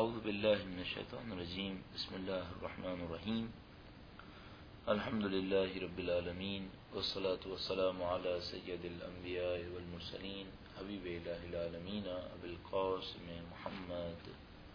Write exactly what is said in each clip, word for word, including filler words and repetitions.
اعوذ باللہ من الشیطان الرجیم بسم اللہ الرحمن الرحیم الحمد للہ رب العالمین والصلاة والسلام علی سید الانبیاء والمرسلین حبیب الہ العالمین ابی القاسم محمد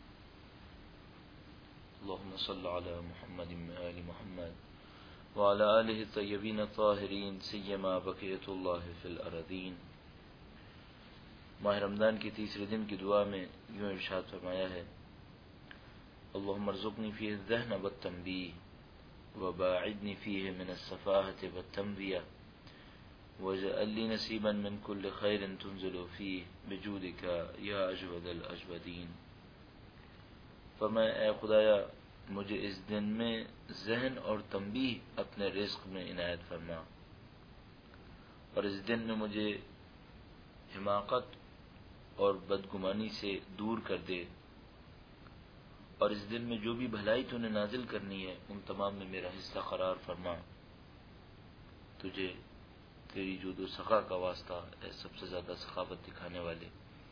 اللہم صل علی محمد وآل محمد وعلی آلہ الطیبین الطاہرین سیما بقیۃ اللہ فی الارضین۔ ماہ رمضان کی تیسرے دن کی دعا میں یوں ارشاد فرمایا ہے: اللہم ارزقنی فیہ الذہن والتنبیہ وباعدنی فیہ من السفاہۃ والتنبیہ واجعل لی نصیبا من کل خیر تنزل فیہ بجودک یا اجود الاجودین۔ فرمایا اے خدایا مجھے اس دن میں ذہن اور تنبیہ اپنے رزق میں عنایت فرما، اور اس دن میں مجھے حماقت اور بدگمانی سے دور کر دے، اور اس دن میں جو بھی بھلائی تو نے نازل کرنی ہے ان تمام میں میرا حصہ قرار فرما۔ تجھے تیری جود و سخا کا واسطہ اے سب سے زیادہ سخاوت دکھانے والے۔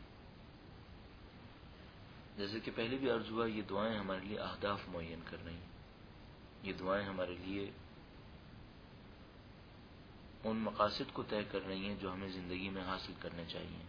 جیسے کہ پہلے بھی عرض ہوا، یہ دعائیں ہمارے لیے اہداف معین کر رہی ہیں، یہ دعائیں ہمارے لیے ان مقاصد کو طے کر رہی ہیں جو ہمیں زندگی میں حاصل کرنے چاہیے۔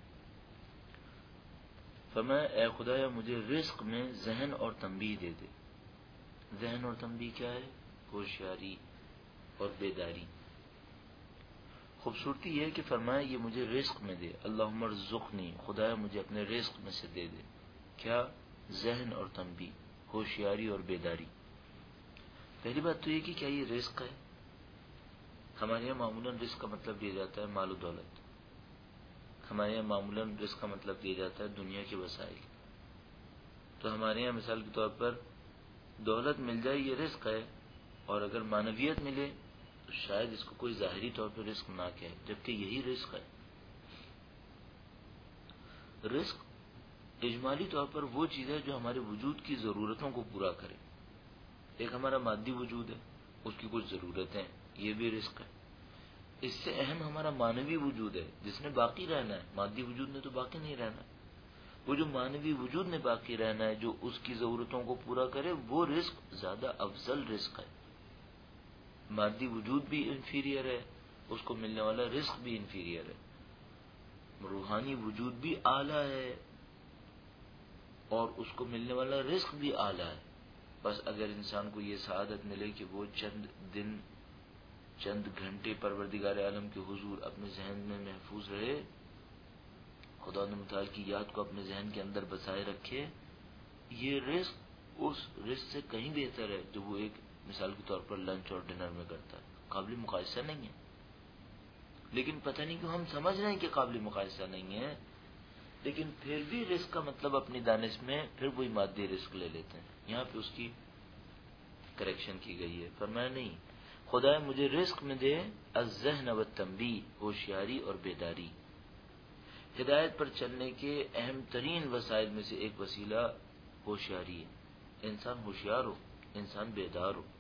فرمایا اے خدایا مجھے رزق میں ذہن اور تنبیہ دے دے۔ ذہن اور تنبیہ کیا ہے؟ ہوشیاری اور بیداری۔ خوبصورتی یہ ہے کہ فرمایا یہ مجھے رزق میں دے، اللہم ارزقنی، خدایا مجھے اپنے رزق میں سے دے دے۔ کیا؟ ذہن اور تنبیہ، ہوشیاری اور بیداری۔ پہلی بات تو یہ کہ کیا یہ رزق ہے؟ ہمارے یہاں معمولاً رزق کا مطلب دیا جاتا ہے مال و دولت، ہمارے یہاں معمولاً رزق کا مطلب دیا جاتا ہے دنیا کے وسائل۔ تو ہمارے یہاں مثال کے طور پر دولت مل جائے یہ رزق ہے، اور اگر معنویت ملے تو شاید اس کو کوئی ظاہری طور پر رزق نہ کہے، جبکہ یہی رزق ہے۔ رزق اجمالی طور پر وہ چیز ہے جو ہمارے وجود کی ضرورتوں کو پورا کرے۔ ایک ہمارا مادی وجود ہے، اس کی کچھ ضرورتیں، یہ بھی رزق ہے۔ اس سے اہم ہمارا معنوی وجود ہے جس نے باقی رہنا ہے، مادی وجود نے تو باقی نہیں رہنا۔ وہ جو معنوی وجود نے باقی رہنا ہے، جو اس کی ضرورتوں کو پورا کرے، وہ رزق زیادہ افضل رزق ہے۔ مادی وجود بھی انفیریئر ہے، اس کو ملنے والا رزق بھی انفیریئر ہے۔ روحانی وجود بھی اعلیٰ ہے اور اس کو ملنے والا رزق بھی اعلیٰ ہے۔ بس اگر انسان کو یہ سعادت ملے کہ وہ چند دن چند گھنٹے پروردگار عالم کے حضور اپنے ذہن میں محفوظ رہے، خدا متعال کی یاد کو اپنے ذہن کے اندر بسائے رکھے، یہ رزق اس رزق سے کہیں بہتر ہے جو وہ ایک مثال کے طور پر لنچ اور ڈنر میں کرتا ہے۔ قابل مقایسہ نہیں ہے، لیکن پتہ نہیں کیوں ہم سمجھ رہے ہیں کہ قابل مقایسہ نہیں ہے، لیکن پھر بھی رزق کا مطلب اپنی دانش میں پھر وہی مادی رزق لے لیتے ہیں۔ یہاں پہ اس کی کریکشن کی گئی ہے، فرمایا نہیں خدا مجھے رزق میں دے الذہن والتنبیہ، ہوشیاری اور بیداری۔ ہدایت پر چلنے کے اہم ترین وسائل میں سے ایک وسیلہ ہوشیاری ہے۔ انسان ہوشیار ہو، انسان بیدار ہو۔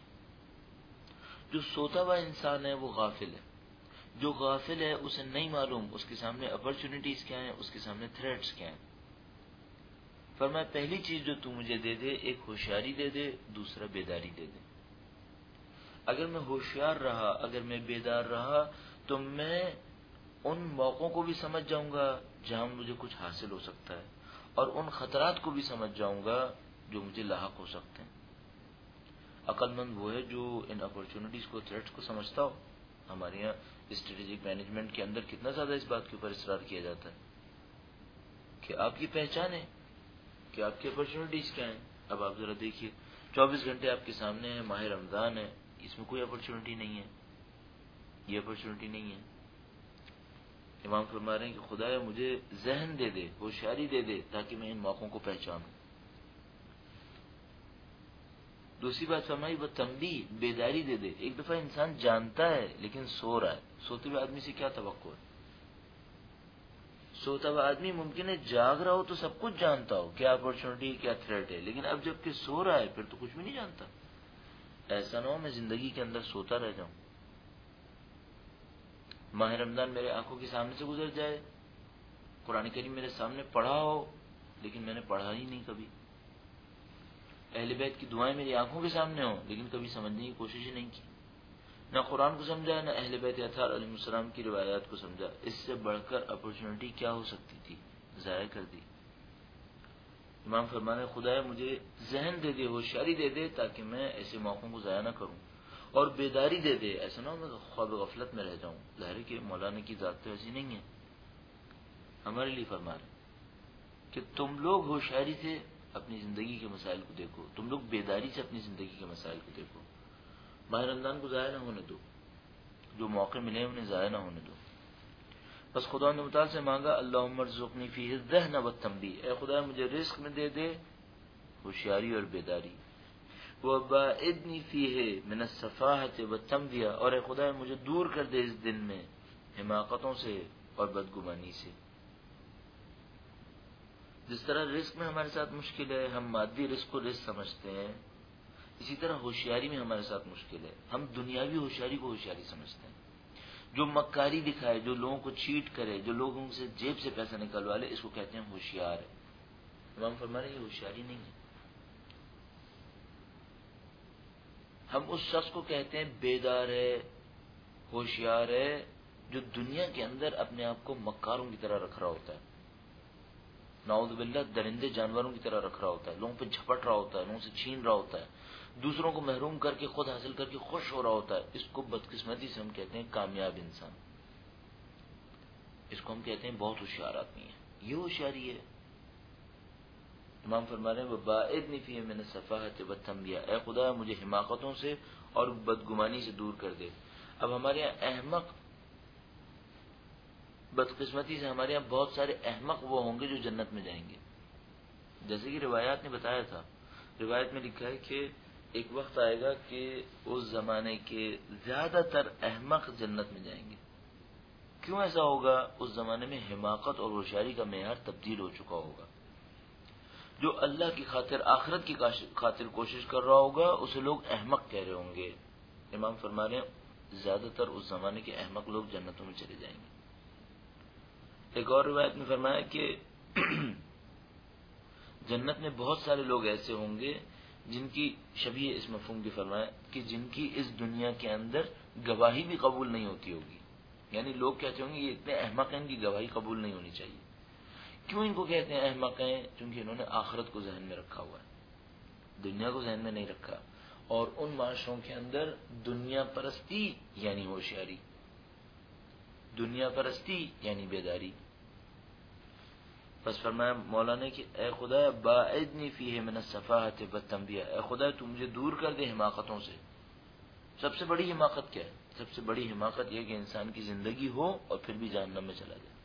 جو سوتا ہوا انسان ہے وہ غافل ہے، جو غافل ہے اسے نہیں معلوم اس کے سامنے اپرچونٹیز کیا ہیں، اس کے سامنے تھریٹس کیا ہیں۔ فرمایا پہلی چیز جو تو مجھے دے دے، ایک ہوشیاری دے دے، دوسرا بیداری دے دے۔ اگر میں ہوشیار رہا، اگر میں بیدار رہا تو میں ان موقعوں کو بھی سمجھ جاؤں گا جہاں مجھے کچھ حاصل ہو سکتا ہے، اور ان خطرات کو بھی سمجھ جاؤں گا جو مجھے لاحق ہو سکتے ہیں۔ عقل مند وہ ہے جو ان اپرچونٹیز کو، تھریٹس کو سمجھتا ہو۔ ہمارے یہاں اسٹریٹجک مینجمنٹ کے اندر کتنا زیادہ اس بات کے اوپر اصرار کیا جاتا ہے کہ آپ کی پہچان ہے کہ آپ کی اپرچونٹیز کیا ہیں۔ اب آپ ذرا دیکھیے، چوبیس گھنٹے آپ کے سامنے ہیں، ماہ رمضان ہے، اس میں کوئی اپرچونٹی نہیں ہے، یہ اپرچونٹی نہیں ہے۔ امام فرما رہے ہیں کہ خدایا مجھے ذہن دے دے، ہوشیاری دے دے، تاکہ میں ان موقعوں کو پہچانوں۔ دوسری بات فرمائی وہ تنبیہ، بیداری دے دے۔ ایک دفعہ انسان جانتا ہے لیکن سو رہا ہے۔ سوتے ہوئے آدمی سے کیا توقع ہے؟ سوتا ہوا آدمی ممکن ہے جاگ رہا ہو تو سب کچھ جانتا ہو، کیا اپرچونٹی کیا تھریٹ ہے، لیکن اب جب کہ سو رہا ہے پھر تو کچھ بھی نہیں جانتا۔ ایسا نہ ہو میں زندگی کے اندر سوتا رہ جاؤں، ماہ رمضان میرے آنکھوں کے سامنے سے گزر جائے، قرآن کریم میرے سامنے پڑھا ہو لیکن میں نے پڑھا ہی نہیں کبھی، اہل بیت کی دعائیں میری آنکھوں کے سامنے ہوں لیکن کبھی سمجھنے کی کوشش ہی نہیں کی، نہ قرآن کو سمجھا نہ اہل بیت اطہار علیہ السلام کی روایات کو سمجھا۔ اس سے بڑھ کر اپرچونٹی کیا ہو سکتی تھی، ضائع کر دی۔ امام فرمانے خدایا مجھے ذہن دے دے، ہوشیاری دے دے تاکہ میں ایسے موقعوں کو ضائع نہ کروں، اور بیداری دے دے، ایسا نہ ہو میں خواب غفلت میں رہ جاؤں۔ ظاہر کہ مولانا کی ذات تو ایسی نہیں ہے، ہمارے لیے فرما رہے کہ تم لوگ ہوشیاری سے اپنی زندگی کے مسائل کو دیکھو، تم لوگ بیداری سے اپنی زندگی کے مسائل کو دیکھو، ماہ رمضان کو ضائع نہ ہونے دو، جو موقع ملے انہیں ضائع نہ ہونے دو۔ بس خدا نے متعال سے مانگا اللہم ارزقنی فیہ الذہن والتنبیہ، اے خدا مجھے رزق میں دے دے ہوشیاری اور بیداری، وباعدنی فیہ من السفاہۃ والتنبیہ، اور اے خدا مجھے دور کر دے اس دن میں حماقتوں سے اور بدگمانی سے۔ جس طرح رزق میں ہمارے ساتھ مشکل ہے، ہم مادی رزق کو رزق سمجھتے ہیں، اسی طرح ہوشیاری میں ہمارے ساتھ مشکل ہے، ہم دنیاوی ہوشیاری کو ہوشیاری سمجھتے ہیں۔ جو مکاری دکھائے، جو لوگوں کو چیٹ کرے، جو لوگوں سے جیب سے پیسہ نکلوا لے، اس کو کہتے ہیں ہوشیار ہے۔ امام فرما رہے ہیں یہ ہوشیاری نہیں ہے۔ ہم اس شخص کو کہتے ہیں بیدار ہے، ہوشیار ہے، جو دنیا کے اندر اپنے آپ کو مکاروں کی طرح رکھ رہا ہوتا ہے، نعوذ باللہ درندے جانوروں کی طرح رکھ رہا ہوتا ہے، لوگوں پہ جھپٹ رہا ہوتا ہے، لوگوں سے چھین رہا ہوتا ہے، دوسروں کو محروم کر کے خود حاصل کر کے خوش ہو رہا ہوتا ہے۔ اس کو بدقسمتی سے ہم کہتے ہیں کامیاب انسان، اس کو ہم کہتے ہیں بہت ہوشیار آدمی ہے، یہ ہوشیاری ہے۔ امام فرما رہے ہیں وباعدنی فیہ من السفاہۃ والتنبیہ، اے خدا مجھے حماقتوں سے اور بدگمانی سے دور کر دے۔ اب ہمارے یہاں احمق، بدقسمتی سے ہمارے یہاں بہت سارے احمق وہ ہوں گے جو جنت میں جائیں گے، جیسے کہ روایات نے بتایا تھا۔ روایت میں لکھا ہے کہ ایک وقت آئے گا کہ اس زمانے کے زیادہ تر احمق جنت میں جائیں گے۔ کیوں ایسا ہوگا؟ اس زمانے میں حماقت اور ہوشیاری کا معیار تبدیل ہو چکا ہوگا۔ جو اللہ کی خاطر، آخرت کی خاطر کوشش کر رہا ہوگا اسے لوگ احمق کہہ رہے ہوں گے۔ امام فرما رہے ہیں زیادہ تر اس زمانے کے احمق لوگ جنتوں میں چلے جائیں گے۔ ایک اور روایت میں فرمایا کہ جنت میں بہت سارے لوگ ایسے ہوں گے جن کی شبیہ اس مفہوم کی فرمایا کہ جن کی اس دنیا کے اندر گواہی بھی قبول نہیں ہوتی ہوگی، یعنی لوگ کہتے ہوں گے یہ اتنے احمق ہیں ان کی گواہی قبول نہیں ہونی چاہیے۔ کیوں ان کو کہتے ہیں احمق ہیں؟ کیونکہ انہوں نے آخرت کو ذہن میں رکھا ہوا ہے، دنیا کو ذہن میں نہیں رکھا، اور ان معاشروں کے اندر دنیا پرستی یعنی ہوشیاری، دنیا پرستی یعنی بیداری۔ بس فرمایا مولا نے کہ اے خدا باعدنی فیہ من السفاہۃ والتنبیہ، اے خدا تو مجھے دور کر دے حماقتوں سے۔ سب سے بڑی حماقت کیا ہے؟ سب سے بڑی حماقت یہ کہ انسان کی زندگی ہو اور پھر بھی جہنم میں چلا جائے،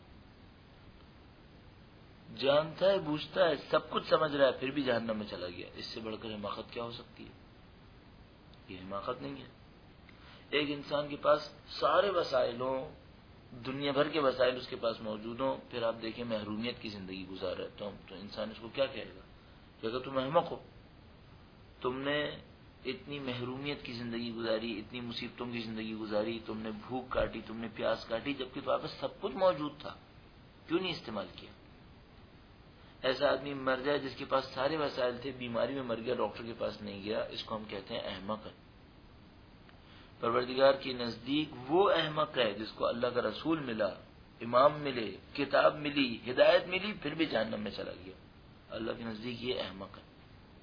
جانتا ہے، بوجھتا ہے، سب کچھ سمجھ رہا ہے، پھر بھی جہنم میں چلا گیا۔ اس سے بڑھ کر حماقت کیا ہو سکتی ہے؟ یہ حماقت نہیں ہے۔ ایک انسان کے پاس سارے وسائل ہوں، دنیا بھر کے وسائل اس کے پاس موجود ہوں، پھر آپ دیکھیں محرومیت کی زندگی گزار رہے تو تو انسان اس کو کیا کہے گا کہ اگر تم احمق ہو، تم نے اتنی محرومیت کی زندگی گزاری، اتنی مصیبتوں کی زندگی گزاری، تم نے بھوک کاٹی، تم نے پیاس کاٹی، جبکہ تو آپ پاس سب کچھ موجود تھا، کیوں نہیں استعمال کیا؟ ایسا آدمی مر جائے جس کے پاس سارے وسائل تھے، بیماری میں مر گیا، ڈاکٹر کے پاس نہیں گیا، اس کو ہم کہتے ہیں احمق ہے۔ پروردگار کے نزدیک وہ احمق ہے جس کو اللہ کا رسول ملا، امام ملے، کتاب ملی، ہدایت ملی، پھر بھی جہنم میں چلا گیا۔ اللہ کے نزدیک یہ احمق ہے۔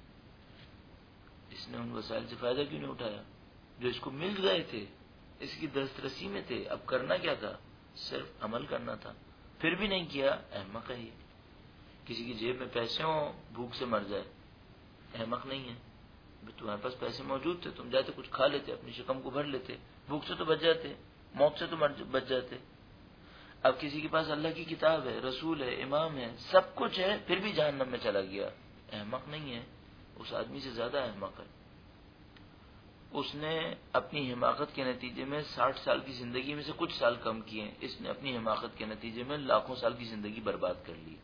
اس نے ان وسائل سے فائدہ کیوں نہیں اٹھایا جو اس کو مل گئے تھے، اس کی دسترسی میں تھے؟ اب کرنا کیا تھا؟ صرف عمل کرنا تھا، پھر بھی نہیں کیا، احمق ہے یہ۔ کسی کی جیب میں پیسے ہوں، بھوک سے مر جائے، احمق نہیں ہے؟ تمہارے پاس پیسے موجود تھے، تم جاتے کچھ کھا لیتے، اپنی شکم کو بھر لیتے، بھوک سے تو بچ جاتے، موت سے تو بچ جاتے۔ اب کسی کے پاس اللہ کی کتاب ہے، رسول ہے، امام ہے، سب کچھ ہے، پھر بھی جہنم میں چلا گیا، احمق نہیں ہے؟ اس آدمی سے زیادہ احمق ہے۔ اس نے اپنی حماقت کے نتیجے میں ساٹھ سال کی زندگی میں سے کچھ سال کم کیے، اس نے اپنی حماقت کے نتیجے میں لاکھوں سال کی زندگی برباد کر لی۔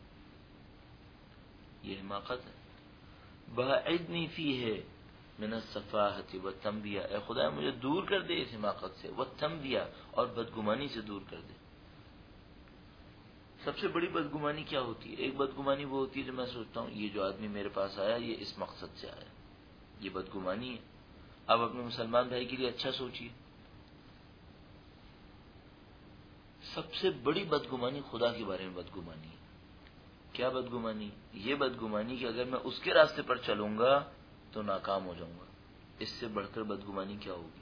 یہ حماقت ہے۔ باعدنی فیہ من السفاہۃ والتنبیہ، اے خدا مجھے دور کر دے اس حماقت سے، والتنبیہ اور بدگمانی سے دور کر دے۔ سب سے بڑی بدگمانی کیا ہوتی ہے؟ ایک بدگمانی وہ ہوتی ہے جو میں سوچتا ہوں یہ جو آدمی میرے پاس آیا یہ اس مقصد سے آیا، یہ بدگمانی ہے۔ اب اپنے مسلمان بھائی کے لیے اچھا سوچیے۔ سب سے بڑی بدگمانی خدا کے بارے میں بدگمانی ہے۔ کیا بدگمانی؟ یہ بدگمانی کہ اگر میں اس کے راستے پر چلوں گا تو ناکام ہو جاؤں گا۔ اس سے بڑھ کر بدگمانی کیا ہوگی؟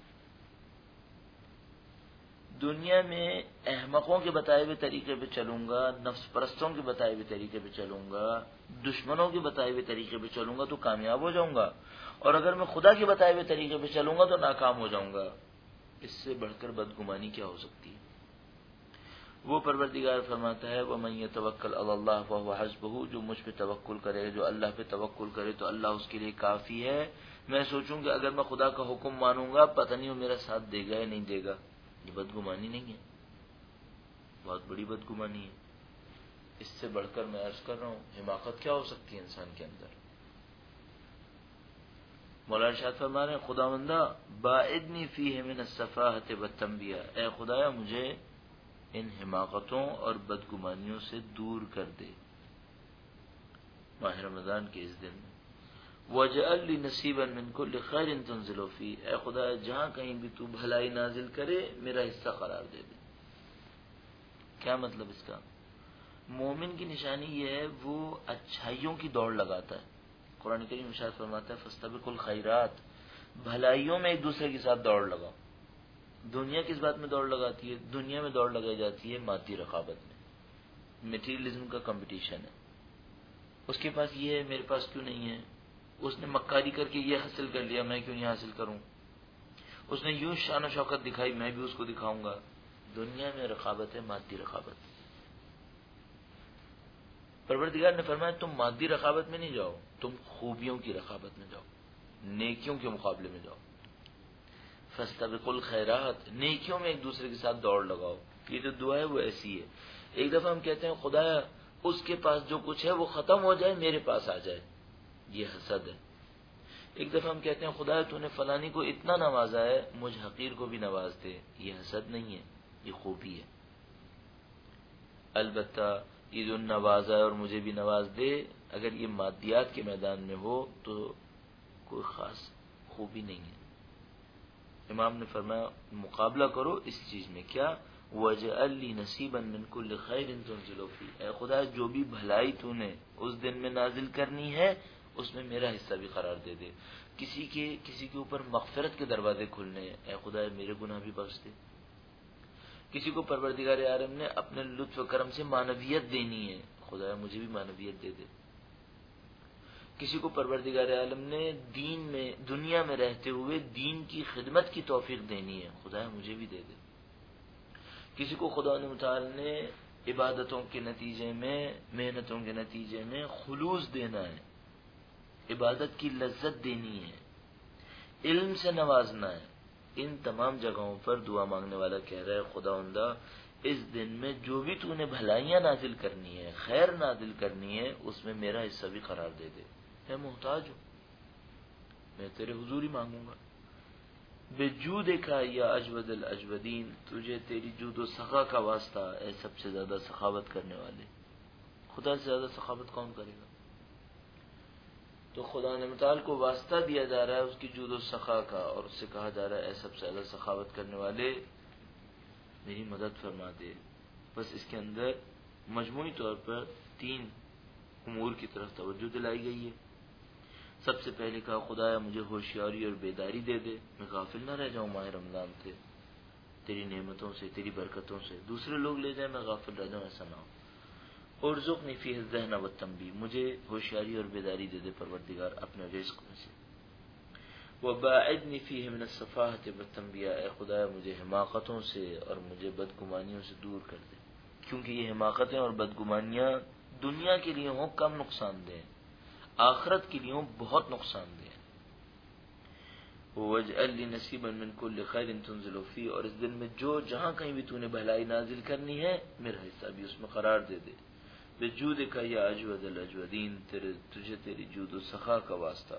دنیا میں احمقوں کے بتائے ہوئے طریقے پہ چلوں گا، نفس پرستوں کے بتائے ہوئے طریقے پہ چلوں گا، دشمنوں کے بتائے ہوئے طریقے پہ چلوں گا تو کامیاب ہو جاؤں گا، اور اگر میں خدا کے بتائے ہوئے طریقے پہ چلوں گا تو ناکام ہو جاؤں گا۔ اس سے بڑھ کر بدگمانی کیا ہو سکتی ہے؟ وہ پروردگار فرماتا ہے وَمَن يَتَوَكَّلْ عَلَى اللَّهِ فَهُوَ حَسْبُهُ، جو مجھ پہ توکل کرے، جو اللہ پہ توکل کرے تو اللہ اس کے لیے کافی ہے۔ میں سوچوں کہ اگر میں خدا کا حکم مانوں گا پتہ نہیں وہ میرا ساتھ دے گا یا نہیں دے گا، یہ بدگمانی نہیں ہے؟ بہت بڑی بدگمانی ہے۔ اس سے بڑھ کر میں عرض کر رہا ہوں حماقت کیا ہو سکتی ہے انسان کے اندر؟ مولانا ارشاد فرما رہے ہیں خداوندہ باعدنی فیہ من السفاہۃ والتنبیہ، اے خدایا مجھے ان حماقتوں اور بدگمانیوں سے دور کر دے ماہ رمضان کے اس دن میں۔ وَاجْعَل لِّي نَصِيبًا مِّن كُلِّ خَيْرٍ تُنزِلُ فِيهِ، اے خدا جہاں کہیں بھی تو بھلائی نازل کرے میرا حصہ قرار دے دے۔ کیا مطلب اس کا؟ مومن کی نشانی یہ ہے وہ اچھائیوں کی دوڑ لگاتا ہے۔ قرآن کریم ارشاد فرماتا ہے فَاسْتَبِقُوا الْخَيْرَاتِ، بھلائیوں میں ایک دوسرے کے ساتھ دوڑ لگاؤ۔ دنیا کس بات میں دوڑ لگاتی ہے؟ دنیا میں دوڑ لگائی جاتی ہے مادی رقابت میں، میٹیریلزم کا کمپٹیشن ہے۔ اس کے پاس یہ ہے میرے پاس کیوں نہیں ہے، اس نے مکاری کر کے یہ حاصل کر لیا میں کیوں نہیں حاصل کروں، اس نے یوں شان و شوکت دکھائی میں بھی اس کو دکھاؤں گا۔ دنیا میں رقابت ہے، مادی رقابت۔ پروردگار نے فرمایا تم مادی رقابت میں نہیں جاؤ، تم خوبیوں کی رقابت میں جاؤ، نیکیوں کے مقابلے میں جاؤ۔ فاستبقوا الخیرات، نیکیوں میں ایک دوسرے کے ساتھ دوڑ لگاؤ۔ یہ جو دعا ہے وہ ایسی ہے۔ ایک دفعہ ہم کہتے ہیں خدایا اس کے پاس جو کچھ ہے وہ ختم ہو جائے میرے پاس آ جائے، یہ حسد ہے۔ ایک دفعہ ہم کہتے ہیں خدایا تو نے فلانی کو اتنا نوازا ہے مجھ حقیر کو بھی نواز دے، یہ حسد نہیں ہے، یہ خوبی ہے۔ البتہ یہ جو نوازا ہے اور مجھے بھی نواز دے اگر یہ مادیات کے میدان میں ہو تو کوئی خاص خوبی نہیں ہے۔ امام نے فرمایا مقابلہ کرو اس چیز میں، کیا وَاجْعَل لِّي نَصِيبًا مِّن كُلِّ خَيْرٍ تُنزِلُ فِيهِ، اے خدا جو بھی بھلائی تو نے اس دن میں نازل کرنی ہے اس میں میرا حصہ بھی قرار دے دے۔ کسی کے کسی کے اوپر مغفرت کے دروازے کھلنے ہیں، اے خدا میرے گناہ بھی بخش دے۔ کسی کو پروردگار عالم نے اپنے لطف و کرم سے معنویت دینی ہے، خدا مجھے بھی معنویت دے دے۔ کسی کو پروردگار عالم نے دین میں دنیا میں رہتے ہوئے دین کی خدمت کی توفیق دینی ہے، خدا مجھے بھی دے دے۔ کسی کو خدا متعال نے عبادتوں کے نتیجے میں محنتوں کے نتیجے میں خلوص دینا ہے، عبادت کی لذت دینی ہے، علم سے نوازنا ہے۔ ان تمام جگہوں پر دعا مانگنے والا کہہ رہا ہے خداوندہ اس دن میں جو بھی تو نے بھلائیاں نازل کرنی ہے، خیر نازل کرنی ہے، اس میں میرا حصہ بھی قرار دے دے۔ میں محتاج ہوں، میں تیرے حضور ہی مانگوں گا۔ بجودک یا اجود الاجودین، تجھے تیری جود و سخا کا واسطہ اے سب سے زیادہ سخاوت کرنے والے۔ خدا سے زیادہ سخاوت کون کرے گا؟ تو خدا نے متعال کو واسطہ دیا جا رہا ہے اس کی جود و سخا کا، اور اس سے کہا جا رہا ہے اے سب سے زیادہ سخاوت کرنے والے میری مدد فرما دے۔ بس اس کے اندر مجموعی طور پر تین امور کی طرف توجہ دلائی گئی ہے۔ سب سے پہلے کہا خدایا مجھے ہوشیاری اور بیداری دے دے، میں غافل نہ رہ جاؤں ماہ رمضان سے، تیری نعمتوں سے، تیری برکتوں سے، دوسرے لوگ لے جائیں میں غافل رہ جاؤں، ایسا نہ ہو۔ ارزقنی فیہ الذہن والتنبیہ، مجھے ہوشیاری اور بیداری دے دے پروردگار اپنے رزق میں سے۔ وباعدنی فیہ من السفاہۃ والتنبیہ، اے خدایا مجھے حماقتوں سے اور مجھے بدگمانیوں سے دور کر دے، کیونکہ یہ حماقتیں اور بدگمانیاں دنیا کے لیے ہوں کم نقصان دہ، آخرت کے لیے ہوں بہت نقصان دہ۔ وَاجْعَل لِّي نَصِيبًا مِّن كُلِّ خَيْرٍ تُنزِلُ فِيهِ، اور اس دن میں جو جہاں کہیں بھی تو نے بھلائی نازل کرنی ہے میرا حصہ بھی اس میں قرار دے دے۔ بجودک یا اجود الاجودین، تیرے تجھے تیری جود و سخا کا واسطہ،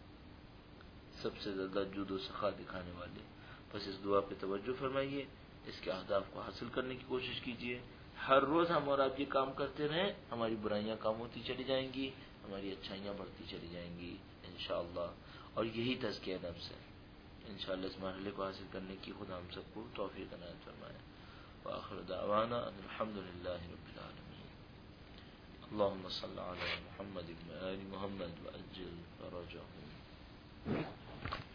سب سے زیادہ جود و سخا دکھانے والے۔ بس اس دعا پہ توجہ فرمائیے، اس کے اہداف کو حاصل کرنے کی کوشش کیجیے، ہر روز ہم اور آپ یہ کام کرتے رہیں، ہماری برائیاں کام ہوتی چلی جائیں گی، ہماری اچھائیاں بڑھتی چلی جائیں گی انشاءاللہ. اور یہی تزکیہ نفس ہے. انشاءاللہ اس مرحلے کو حاصل کرنے کی خدا ہم سب کو توفیق عنایت فرمائے. وآخر دعوانا ان الحمد للہ رب العالمین. اللهم صل على محمد وآل محمد وعجل فرجهم.